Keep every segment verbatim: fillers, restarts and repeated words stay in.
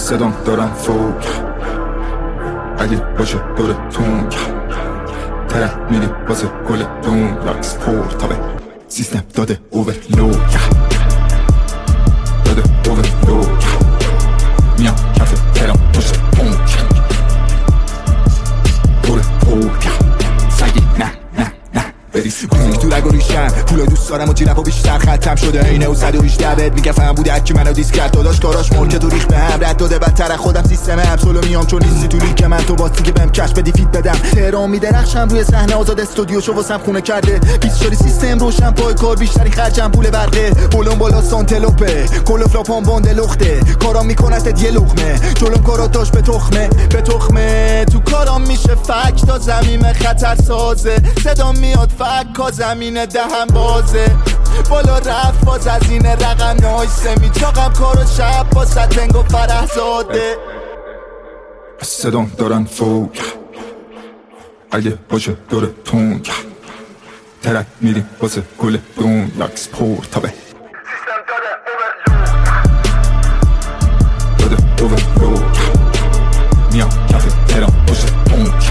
صدام دارم فوق اگه باشه دورتون طرف میری واسه گل دون لاکس پور تابه سیستم داده اوورلود داده اوورلود میام کف ترام پشت پونک پور پور سگی نه نه نه بریسی پونک تو رگ و ریشم پولای دوست دارم و جیرم و بیشتر ختم شده اینه و صد و هجده بت میگه فهم بوده اکی منو دیس کرد داداش کاراش ملکه تو ریخ به هم رد داده بدتر خودم سیستم هم سولو میام چون نیستی تو لیگ من تو باسی که بهم کش بدی فیت بدم تهران میدرخشم روی صحنه آزاد استودیو شو واسم خونه کرده بیست شاری سیستم روشن پای کار بیشتری خرجم پول برقه بولون بالا سانتلوپه کلوف لاپان باند لخته کارام میکنست یه لقمه جلوم کاراتاش به تخمه به تخمه تو کارام میشه فک تا زمین خطر سازه صدا میاد فک کا زمین دهم بازه بالا رفت باز از این رقم نایسه میچاقم کارو شب با ستنگ و فرح زاده صدام دارن فوق اگه باشه دور تون طرف میری واسه گل دون لاکس پور تابه سیستم داده اوورلود داده اوورلود میام کف ترام پشت پونک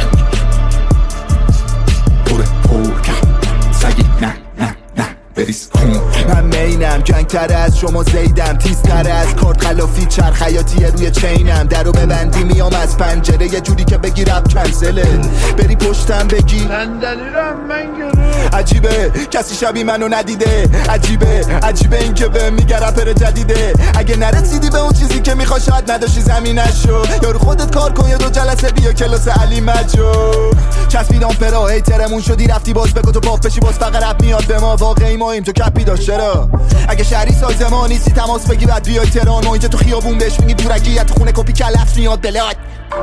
پور پور سگی نه نه نه بریز کن من مینم جنگ تر از شما زیدم تیز تر از کارت خلافی چرخ حیاتیه روی چینم درو ببندی میام از پنجره یه جوری که بگی رب کنسله بری پشتم بگی صندلیرم من گرفت عجیبه کسی شبیه منو ندیده عجیبه عجیبه این که به میگه رپر جدیده اگه نرسیدی به اون چیزی که میخوای شاید نداشتی زمینشو یارو خودت کار کن یا دو جلسه بیا کلاس علی مجو چسبیدم پرا هیترمون شدی رفتی باز بگو تو پاپ بشی باز فقط رپ میاد به ما واقعی ماییم تو کپی داشت چرا اگه شهری سایز ما نیستی تماس بگی بعد بیای تهران ما اینجا تو خیابون بهش میگی دورگیت خونه کپی کلفت میاد بلاد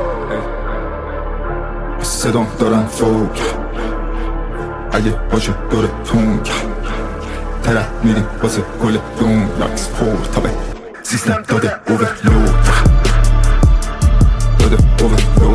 صدام دارن فوق اگه باشه دورتون طرف میری واسه گل دون لاکس پور تابه سیستم داده اوورلود داده اوورلود